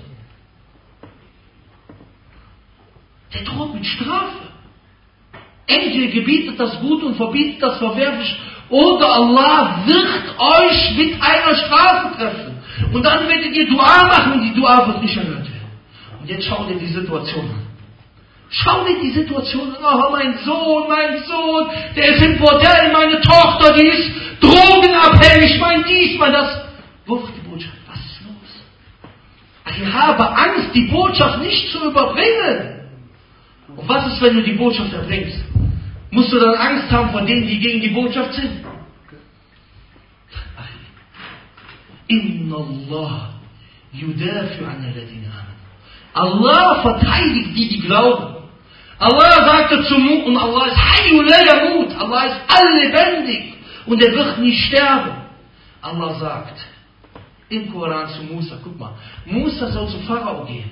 Der droht mit Strafe. Entweder gebietet das Gute und verbietet das Verwerfliche, oder Allah wird euch mit einer Strafe treffen. Und dann werdet ihr Dua machen und die Dua wird nicht erhört werden. Und jetzt schau dir die Situation an. Schau dir die Situation an. Oh, mein Sohn, der ist im Bordell, meine Tochter, die ist drogenabhängig, mein dies, mein das. Wo wird die Botschaft? Was ist los? Ich habe Angst, die Botschaft nicht zu überbringen. Und was ist, wenn du die Botschaft erbringst? Musst du dann Angst haben vor denen, die gegen die Botschaft sind? Inna Allah yudafi an alladhina amanu. Allah verteidigt die, die glauben. Allah sagte zu Mut, und Allah ist Hayyu la yamut. Allah ist alllebendig und er wird nicht sterben. Allah sagt im Koran zu Musa, guck mal, Musa soll zu Pharao gehen.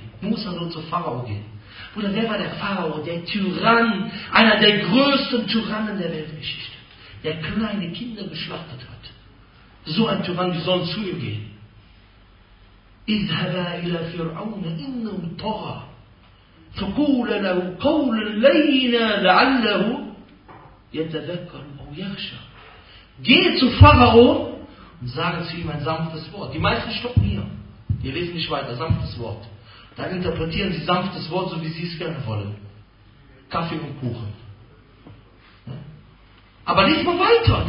Oder wer war der Pharao? Der Tyrann, einer der größten Tyrannen der Weltgeschichte, der kleine Kinder geschlachtet hat. So ein Tyrann, die sollen zu ihm gehen. اذهبا إلى فرعون إنه طغى فقولا له قولا لينا لعله يتذكر أو يخشى. Geh zu Pharao und sage zu ihm ein sanftes Wort. Die meisten stoppen hier. Die lesen nicht weiter. Sanftes Wort. Dann interpretieren sie sanftes Wort, so wie sie es gerne wollen. Kaffee und Kuchen. Aber lies mal weiter.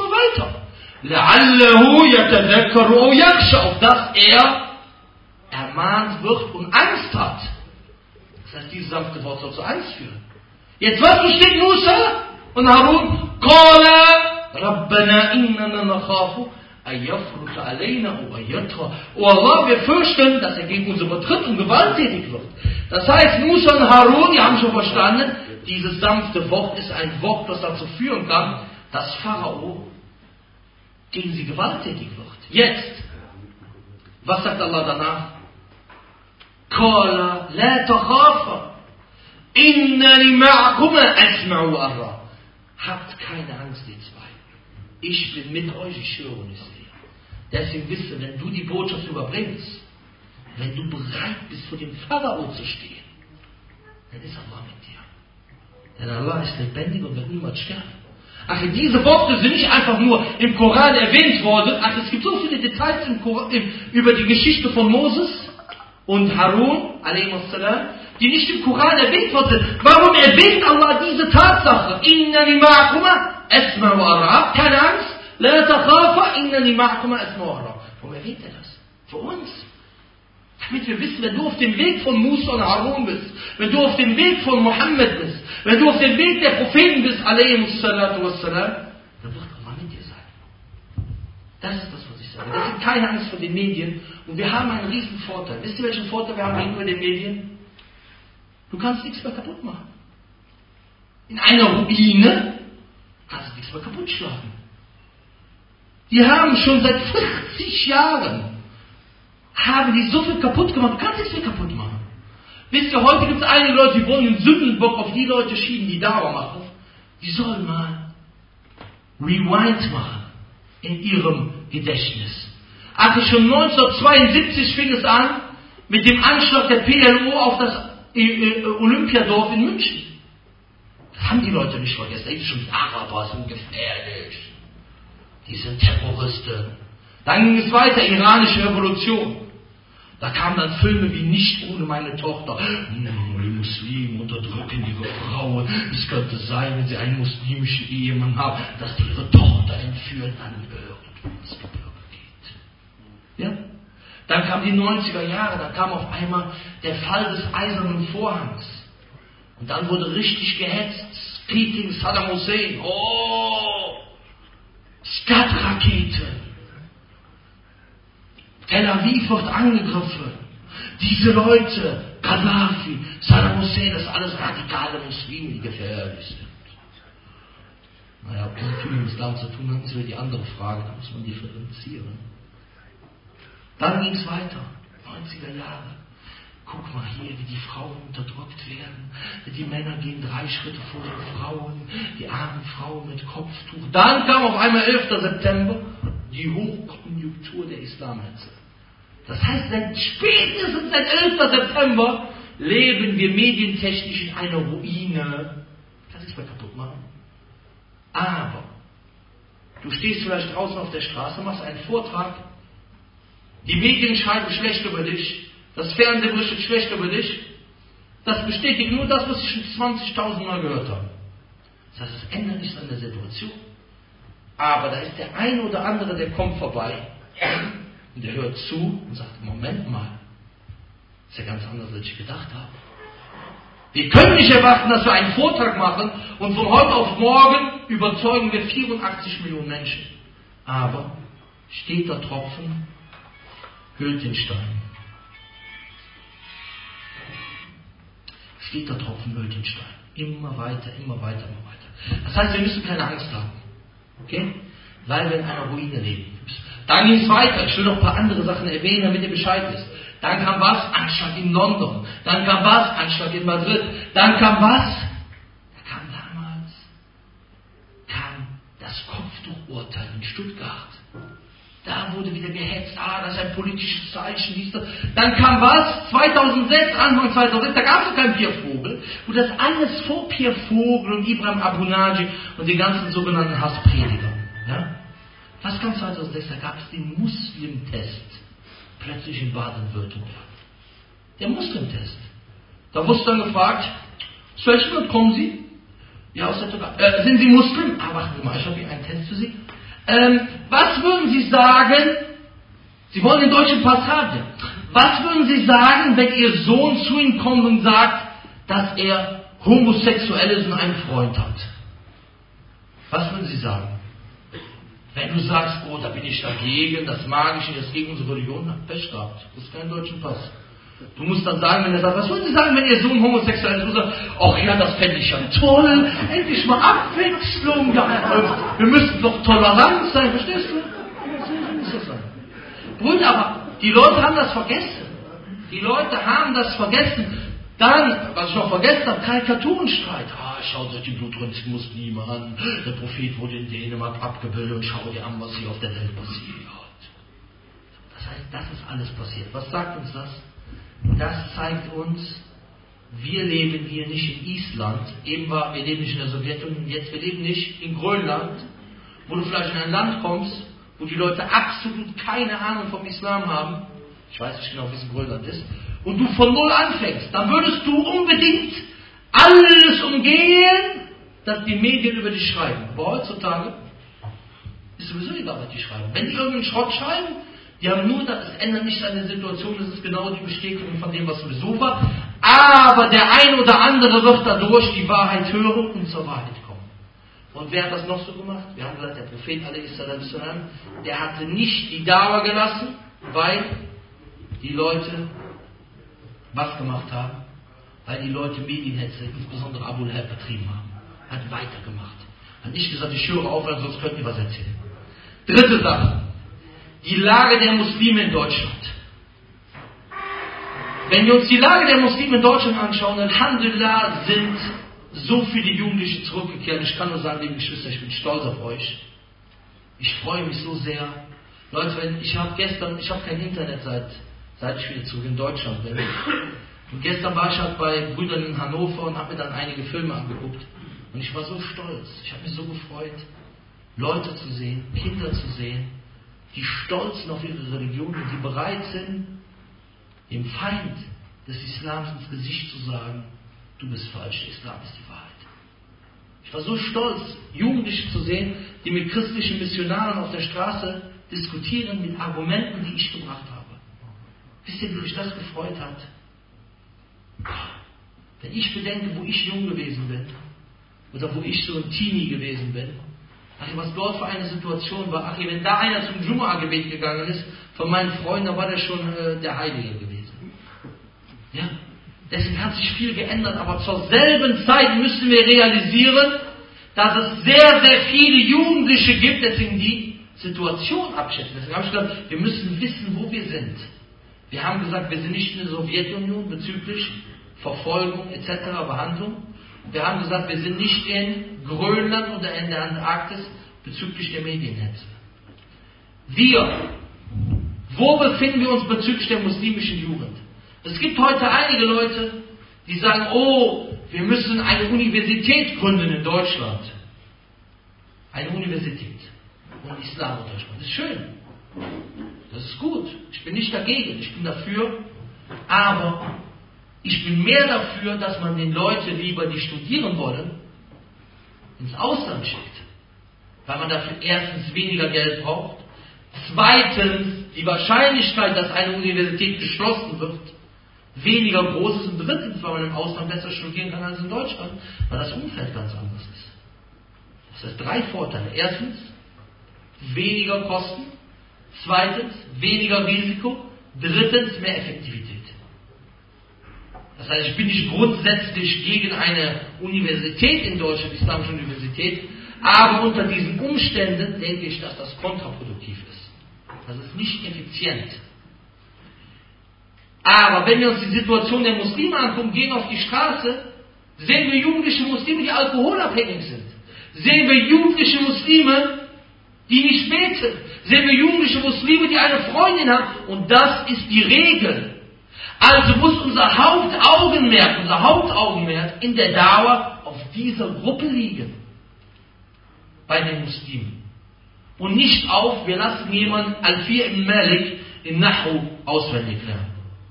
لعله يتذكر أو يخشى. Auf dass er ermahnt wird und Angst hat. Das heißt, dieses sanfte Wort soll zur Angst führen. Jetzt was besteht Musa und Harun? قال ربنا إننا نخاف أن يفرط علينا أو أن يطغى. Oh Allah, wir fürchten, dass er gegen uns übertritt und gewalttätig wird. Das heißt, Musa und Harun, die haben schon verstanden, dieses sanfte Wort ist ein Wort, das dazu führen kann, dass Pharao gegen sie gewalttätig wird. Jetzt, was sagt Allah danach? قال لا تخافا إنني معكما أسمع وأرى. Habt keine Angst, ihr zwei. Ich bin mit euch, ich höre und ich sehe. Deswegen wisse, wenn du die Botschaft überbringst, wenn du bereit bist, vor dem Pharao zu stehen, dann ist Allah mit dir. Denn Allah ist lebendig und wird niemals sterben. Ach, diese Worte sind nicht einfach nur im Koran erwähnt worden. Ach, es gibt so viele Details über die Geschichte von Moses und Harun, a.s., die nicht im Koran erwähnt worden sind. Warum erwähnt Allah diese Tatsache? Innani ma'akuma asma wa ara. Keine Angst. La takhafa, innani ma'akuma asma wa ara. Warum erwähnt er das? Für uns. Damit wir wissen, wenn du auf dem Weg von Musa und Harun bist, wenn du auf dem Weg von Mohammed bist, wenn du auf dem Weg der Propheten bist, a.s., dann wird Allah mit dir sein. Das ist das, was ich sage. Das ist keine Angst vor den Medien. Und wir haben einen riesen Vorteil. Wisst ihr, welchen Vorteil wir haben gegenüber den Medien? Du kannst nichts mehr kaputt machen. In einer Ruine kannst du nichts mehr kaputt schlagen. Die haben schon seit 40 Jahren haben die so viel kaputt gemacht, du kannst nichts mehr kaputt machen. Wisst ihr, heute gibt es einige Leute, die wollen den Sündenbock auf die Leute schieben, die Dauer machen. Die sollen mal Rewind machen in ihrem Gedächtnis. Also schon 1972 fing es an mit dem Anschlag der PLO auf das Olympiadorf in München. Das haben die Leute nicht vergessen. Die schon Araber sind gefährlich. Die sind Terroristen. Dann ging es weiter, iranische Revolution. Da kamen dann Filme wie Nicht ohne meine Tochter. Die Muslime unterdrücken ihre Frauen. Es könnte sein, wenn sie einen muslimischen Ehemann haben, dass die ihre Tochter entführen, dann irgendwo ins Gebirge geht. Ja? Dann kamen die 90er Jahre, dann kam auf einmal der Fall des Eisernen Vorhangs. Und dann wurde richtig gehetzt. Krieg gegen Saddam Hussein. Oh! Scud-Raketen. Tel Aviv wird angegriffen. Diese Leute, Gaddafi, Saddam Hussein, das sind alles radikale Muslime, die gefährlich sind. Naja, ob das viel mit Islam zu tun hat, ist wieder die andere Frage, da muss man differenzieren. Dann ging es weiter, 90er Jahre. Guck mal hier, wie die Frauen unterdrückt werden. Die Männer gehen 3 Schritte vor den Frauen, die armen Frauen mit Kopftuch. Dann kam auf einmal 11. September die Hochkonjunktur der Islamhetze. Das heißt, spätestens seit 11. September leben wir medientechnisch in einer Ruine. Kannst nichts mehr kaputt machen. Aber du stehst vielleicht draußen auf der Straße, machst einen Vortrag, die Medien schreiben schlecht über dich, das Fernsehen berichtet schlecht über dich. Das bestätigt nur das, was ich schon 20.000 Mal gehört habe. Das heißt, es ändert nichts an der Situation. Aber da ist der eine oder andere, der kommt vorbei und der hört zu und sagt, Moment mal, das ist ja ganz anders, als ich gedacht habe. Wir können nicht erwarten, dass wir einen Vortrag machen und von heute auf morgen überzeugen wir 84 Millionen Menschen. Aber steht der Tropfen, hüllt den Stein. Steht der Tropfen, hüllt den Stein. Immer weiter, immer weiter, immer weiter. Das heißt, wir müssen keine Angst haben. Okay? Weil wir in einer Ruine leben. Dann ging es weiter. Ich will noch ein paar andere Sachen erwähnen, damit ihr Bescheid wisst. Dann kam was? Anschlag in London. Dann kam was? Anschlag in Madrid. Dann kam was? Da kam damals das Kopftuchurteil in Stuttgart. Da wurde wieder gehetzt. Das ist ein politisches Zeichen. Dann kam was? 2006, Anfang 2006, da gab es noch keinen Pierre Vogel. Und das alles vor Pierre Vogel und Ibrahim Abu Naji und den ganzen sogenannten Hasspredigern. Ja? Was kam 2006? Da gab es den Muslim-Test. Plötzlich in Baden-Württemberg. Der Muslim-Test. Da wurde dann gefragt, aus welchem Land kommen Sie? Ja, aus der Türkei. Sind Sie Muslim? Warten Sie mal, ich habe hier einen Test für Sie. Was würden Sie sagen, Sie wollen den deutschen Pass haben, was würden Sie sagen, wenn Ihr Sohn zu Ihnen kommt und sagt, dass er homosexuell ist und einen Freund hat? Was würden Sie sagen? Wenn du sagst, da bin ich dagegen, das mag ich nicht, das ist gegen unsere Religion, dann Pech gehabt, du hast keinen deutschen Pass. Du musst dann sagen, wenn er sagt, was würden Sie sagen, wenn Ihr Sohn homosexuell ist? Und sagt, ach ja, das fände ich ja toll, endlich mal Abwechslung, ja, wir müssen doch tolerant sein, verstehst du? So muss das sein. Brüder, aber die Leute haben das vergessen. Die Leute haben das vergessen. Dann, was ich noch vergessen habe, Karikaturenstreit. Schaut euch die blutrünstigen Muslime an, der Prophet wurde in Dänemark abgebildet und schaut dir an, was hier auf der Welt passiert. Das ist alles passiert. Was sagt uns das? Das zeigt uns, wir leben hier nicht in Island, eben war, wir leben nicht in der Sowjetunion, jetzt wir leben nicht in Grönland, wo du vielleicht in ein Land kommst, wo die Leute absolut keine Ahnung vom Islam haben, ich weiß nicht genau, wie es in Grönland ist, und du von null anfängst, dann würdest du unbedingt alles umgehen, dass die Medien über dich schreiben. Aber heutzutage ist sowieso egal, was die schreiben. Wenn die irgendeinen Schrott schreiben, die haben nur, das ändert nicht seine Situation, das ist genau die Bestätigung von dem, was sowieso war. Aber der ein oder andere wird dadurch die Wahrheit hören und zur Wahrheit kommen. Und wer hat das noch so gemacht? Wir haben gesagt, der Prophet a.s., der hatte nicht die Dauer gelassen, weil die Leute was gemacht haben? Weil die Leute Medienhetze, insbesondere Abu Lahab, betrieben haben. Hat weitergemacht. Hat nicht gesagt, ich höre auf, weil sonst könnt ihr was erzählen. Dritte Sache. Die Lage der Muslime in Deutschland. Wenn wir uns die Lage der Muslime in Deutschland anschauen, Alhamdulillah sind so viele Jugendliche zurückgekehrt. Ich kann nur sagen, liebe Geschwister, ich bin stolz auf euch. Ich freue mich so sehr. Leute, ich habe kein Internet seit ich wieder zurück in Deutschland bin. Und gestern war ich halt bei Brüdern in Hannover und habe mir dann einige Filme angeguckt. Und ich war so stolz. Ich habe mich so gefreut, Leute zu sehen, Kinder zu sehen, die stolz sind auf ihre Religion und die bereit sind, dem Feind des Islams ins Gesicht zu sagen, du bist falsch, der Islam ist die Wahrheit. Ich war so stolz, Jugendliche zu sehen, die mit christlichen Missionaren auf der Straße diskutieren mit Argumenten, die ich gebracht habe. Wisst ihr, wie mich das gefreut hat? Wenn ich bedenke, wo ich jung gewesen bin, oder wo ich so ein Teenie gewesen bin, was dort für eine Situation war, wenn da einer zum Jumu'ah-Gebet gegangen ist, von meinen Freunden, da war der schon der Heilige gewesen. Ja? Deswegen hat sich viel geändert, aber zur selben Zeit müssen wir realisieren, dass es sehr, sehr viele Jugendliche gibt, deswegen die Situation abschätzen. Deswegen habe ich gesagt, wir müssen wissen, wo wir sind. Wir haben gesagt, wir sind nicht in der Sowjetunion bezüglich Verfolgung etc., Behandlung. Wir haben gesagt, wir sind nicht in Grönland oder in der Antarktis bezüglich der Mediennetze. Wo befinden wir uns bezüglich der muslimischen Jugend? Es gibt heute einige Leute, die sagen, wir müssen eine Universität gründen in Deutschland. Eine Universität und Islam in Deutschland. Das ist schön. Das ist gut. Ich bin nicht dagegen. Ich bin dafür. Aber ich bin mehr dafür, dass man den Leuten lieber, die studieren wollen, ins Ausland schickt. Weil man dafür erstens weniger Geld braucht. Zweitens die Wahrscheinlichkeit, dass eine Universität geschlossen wird, weniger groß ist. Und drittens, weil man im Ausland besser studieren kann als in Deutschland, weil das Umfeld ganz anders ist. Das heißt 3 Vorteile. Erstens, weniger Kosten. Zweitens, weniger Risiko. Drittens, mehr Effektivität. Das heißt, ich bin nicht grundsätzlich gegen eine Universität in Deutschland, islamische Universität, aber unter diesen Umständen denke ich, dass das kontraproduktiv ist. Das ist nicht effizient. Aber wenn wir uns die Situation der Muslime angucken, gehen auf die Straße, sehen wir jugendliche Muslime, die alkoholabhängig sind. Sehen wir jugendliche Muslime, die nicht beten. Sehen wir jugendliche Muslime, die eine Freundin haben. Und das ist die Regel. Also muss unser Hauptaugenmerk in der Dauer auf dieser Gruppe liegen. Bei den Muslimen. Und nicht auf, wir lassen jemanden Al-Fi' ibn Malik in Nahu auswendig lernen.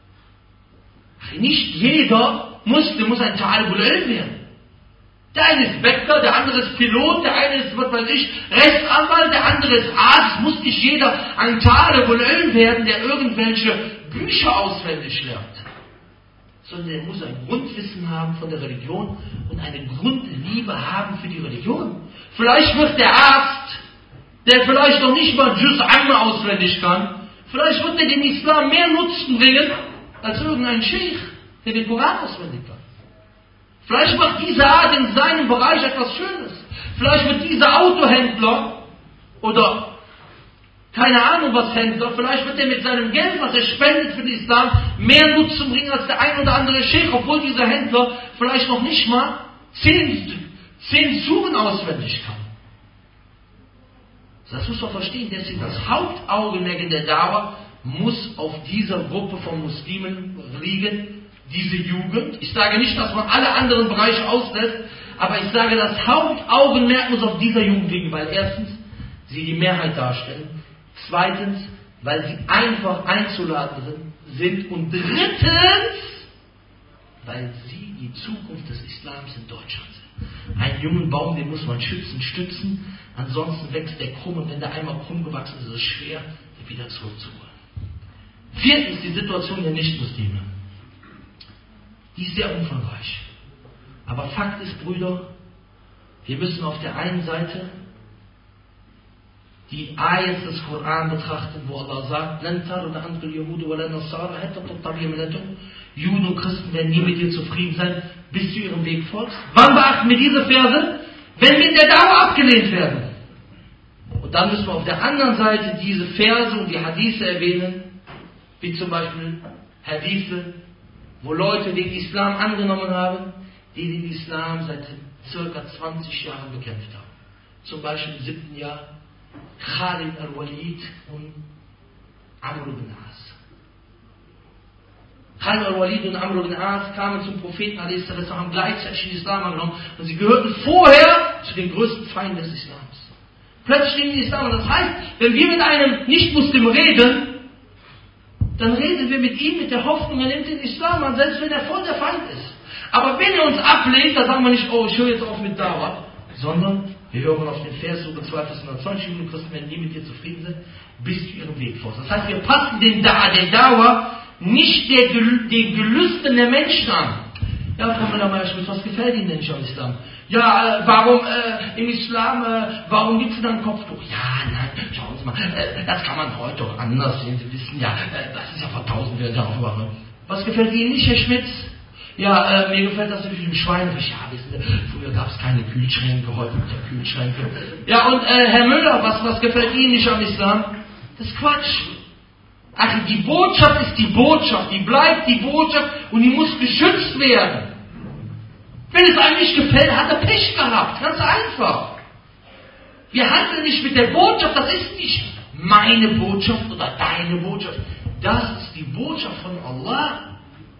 Nicht jeder Muslim muss ein Talibul Ilm werden. Der eine ist Bäcker, der andere ist Pilot, der eine ist, Rechtsanwalt, der andere ist Arzt. Muss nicht jeder ein Talibul Ilm werden, der irgendwelche Bücher auswendig lernt. Sondern er muss ein Grundwissen haben von der Religion und eine Grundliebe haben für die Religion. Vielleicht wird der Arzt, der vielleicht noch nicht mal Juz Amma auswendig kann, vielleicht wird er dem Islam mehr Nutzen bringen, als irgendein Scheich, der den Koran auswendig kann. Vielleicht macht dieser Art in seinem Bereich etwas Schönes. Vielleicht wird dieser Autohändler oder keine Ahnung was Händler, vielleicht wird er mit seinem Geld, was er spendet für den Islam, mehr Nutzen bringen als der ein oder andere Scheich, obwohl dieser Händler vielleicht noch nicht mal 10 Suren auswendig kann. Das muss man verstehen. Deswegen das Hauptaugenmerk in der Dauer muss auf dieser Gruppe von Muslimen liegen, diese Jugend. Ich sage nicht, dass man alle anderen Bereiche auslässt, aber ich sage, das Hauptaugenmerk muss auf dieser Jugend liegen, weil erstens, sie die Mehrheit darstellen, zweitens, weil sie einfach einzuladen sind und drittens, weil sie die Zukunft des Islams in Deutschland sind. Einen jungen Baum, den muss man schützen, stützen, ansonsten wächst der krumm und wenn der einmal krumm gewachsen ist, ist es schwer, ihn wieder zurückzuholen. Viertens, die Situation der Nichtmuslime. Die ist sehr umfangreich. Aber Fakt ist, Brüder, wir müssen auf der einen Seite die Ayat des Koran betrachten, wo Allah sagt, Juden und Christen werden nie mit dir zufrieden sein, bis du ihrem Weg folgst. Wann beachten wir diese Verse? Wenn wir in der Dauer abgelehnt werden. Und dann müssen wir auf der anderen Seite diese Verse und die Hadithe erwähnen, wie zum Beispiel Hadithe, wo Leute den Islam angenommen haben, die den Islam seit ca. 20 Jahren bekämpft haben. Zum Beispiel im 7. Jahr Khalid al-Walid und Amr ibn As. Khalid al-Walid und Amr ibn As kamen zum Propheten, haben gleichzeitig den Islam angenommen und sie gehörten vorher zu den größten Feinden des Islams. Plötzlich nehmen die Islam. Das heißt, wenn wir mit einem Nicht-Muslim reden, dann reden wir mit ihm mit der Hoffnung, er nimmt den Islam an, selbst wenn er voll der Feind ist. Aber wenn er uns ablehnt, dann sagen wir nicht, oh, ich höre jetzt auf mit Dauer, sondern wir hören auf den Vers, Sura 2, Vers 120, Juden und Christen werden nie mit dir zufrieden sind, bis du ihren Weg folgst. Das heißt, wir passen den Dauer nicht den Gelüsten der Menschen an. Ja, Frau Müller-Meyer-Schmidt, was gefällt Ihnen denn nicht am Islam? Ja, warum im Islam, warum gibt es dann ein Kopftuch? Ja, nein, schauen Sie mal, das kann man heute doch anders sehen. Sie wissen ja, das ist ja vor 1000 Jahren. Was gefällt Ihnen nicht, Herr Schmitz? Ja, mir gefällt das natürlich im Schweinefisch. Ja, wissen Sie, früher gab es keine Kühlschränke, heute gibt es ja Kühlschränke. Ja, und Herr Müller, was gefällt Ihnen nicht am Islam? Das ist Quatsch. Also die Botschaft ist die Botschaft, die bleibt die Botschaft und die muss geschützt werden. Wenn es einem nicht gefällt, hat er Pech gehabt. Ganz einfach. Wir handeln nicht mit der Botschaft, das ist nicht meine Botschaft oder deine Botschaft. Das ist die Botschaft von Allah.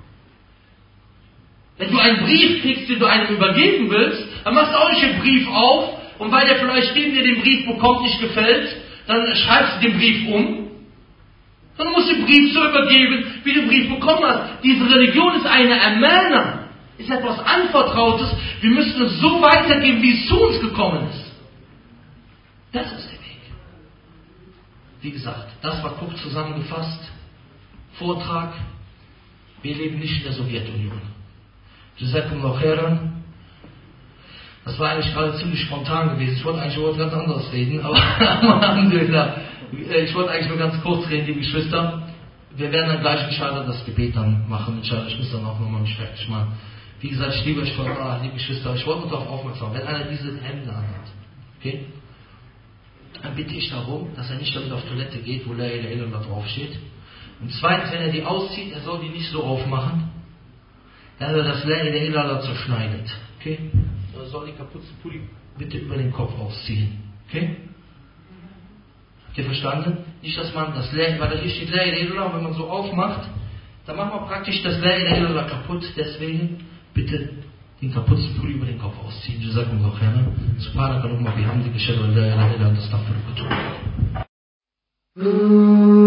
Wenn du einen Brief kriegst, den du einem übergeben willst, dann machst du auch nicht den Brief auf und weil der vielleicht neben dir den Brief bekommt, nicht gefällt, dann schreibst du den Brief um. Dann musst du den Brief so übergeben, wie du den Brief bekommen hast. Diese Religion ist eine Amana, ist etwas Anvertrautes. Wir müssen es so weitergeben, wie es zu uns gekommen ist. Das ist der Weg. Wie gesagt, das war kurz zusammengefasst. Vortrag. Wir leben nicht in der Sowjetunion. Jazakumullah khairan. Das war eigentlich gerade ziemlich spontan gewesen. Ich wollte eigentlich über was ganz anderes reden, aber Alhamdulillah. Ich wollte eigentlich nur ganz kurz reden, liebe Geschwister. Wir werden dann gleich inshallah das Gebet dann machen. Inshallah, ich muss dann auch nochmal mich fertig machen. Wie gesagt, ich liebe euch von Allah, liebe Geschwister. Ich wollte nur darauf aufmerksam machen, wenn einer diese Hemden anhat, okay, dann bitte ich darum, dass er nicht damit auf Toilette geht, wo La ilaha illallah draufsteht. Und zweitens, wenn er die auszieht, er soll die nicht so aufmachen, dass er das La ilaha illallah zerschneidet. Okay? Er soll die Kapuzenpulli bitte über den Kopf ausziehen. Okay? Habt ihr verstanden? Nicht, dass man das La, weil da hier steht La ilaha illallah, wenn man so aufmacht, dann machen wir praktisch das La ilaha illallah kaputt. Deswegen bitte den Kapuzenpulli über den Kopf ausziehen. Jazakumullah khairan. Subhanaka Allahumma bihamdika ashhadu an la ilaha illa anta astaghfiruka wa atubu ilaik.